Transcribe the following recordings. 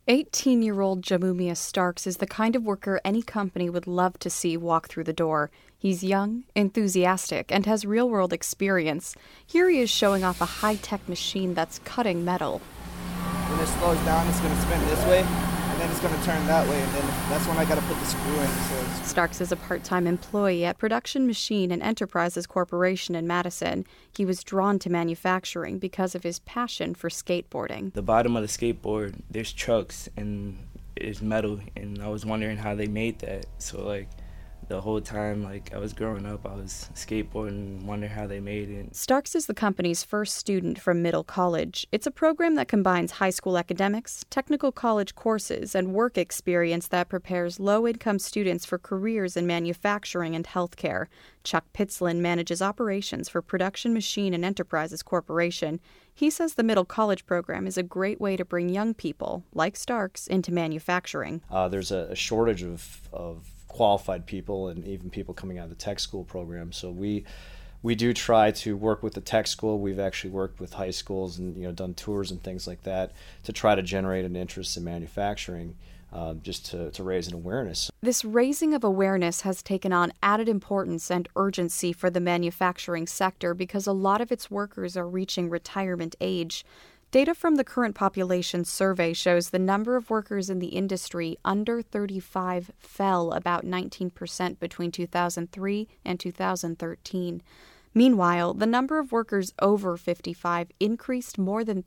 18-year-old Jamumia Starks is the kind of worker any company would love to see walk through the door. He's young, enthusiastic, and has real-world experience. Here he is showing off a high-tech machine that's cutting metal. When it slows down, it's going to spin this way, and then it's going to turn that way, and then that's when I got to put the screw in. Starks is a part-time employee at Production Machine and Enterprises Corporation in Madison. He was drawn to manufacturing because of his passion for skateboarding. The bottom of the skateboard, there's trucks and it's metal, and I was wondering how they made that. So the whole time I was growing up, I was skateboarding and wondering how they made it. Starks is the company's first student from Middle College. It's a program that combines high school academics, technical college courses, and work experience that prepares low-income students for careers in manufacturing and healthcare. Chuck Pitzlin manages operations for Production Machine and Enterprises Corporation. He says the Middle College program is a great way to bring young people, like Starks, into manufacturing. There's a shortage of qualified people and even people coming out of the tech school program. So we do try to work with the tech school. We've actually worked with high schools and done tours and things like that to try to generate an interest in manufacturing, just to raise an awareness. This raising of awareness has taken on added importance and urgency for the manufacturing sector because a lot of its workers are reaching retirement age. Data from the Current Population Survey shows the number of workers in the industry under 35 fell about 19% between 2003 and 2013. Meanwhile, the number of workers over 55 increased more than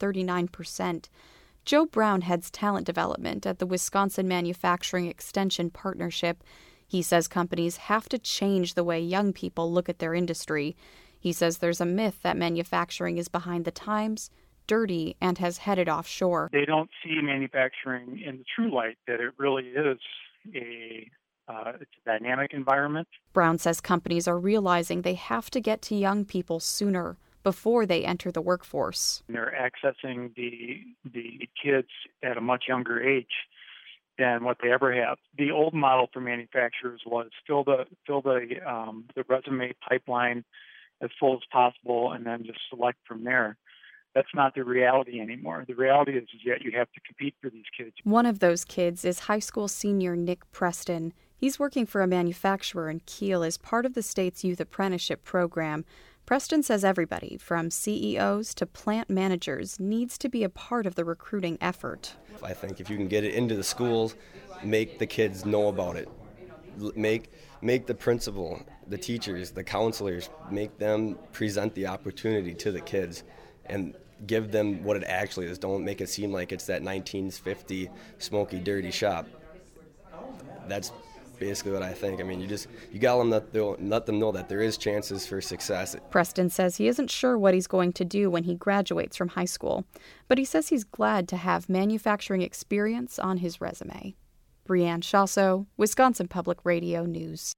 39%. Joe Brown heads talent development at the Wisconsin Manufacturing Extension Partnership. He says companies have to change the way young people look at their industry. He says there's a myth that manufacturing is behind the times, dirty, and has headed offshore. They don't see manufacturing in the true light that it really is it's a dynamic environment. Brown says companies are realizing they have to get to young people sooner, before they enter the workforce. They're accessing the kids at a much younger age than what they ever have. The old model for manufacturers was fill the resume pipeline as full as possible and then just select from there. That's not the reality anymore. The reality is that you have to compete for these kids. One of those kids is high school senior Nick Preston. He's working for a manufacturer in Kiel as part of the state's youth apprenticeship program. Preston says everybody, from CEOs to plant managers, needs to be a part of the recruiting effort. I think if you can get it into the schools, make the kids know about it. Make the principal, the teachers, the counselors, make them present the opportunity to the kids and give them what it actually is. Don't make it seem like it's that 1950 smoky, dirty shop. That's basically what I think. I mean, you got to let them know that there is chances for success. Preston says he isn't sure what he's going to do when he graduates from high school, but he says he's glad to have manufacturing experience on his resume. Brianne Shasso, Wisconsin Public Radio News.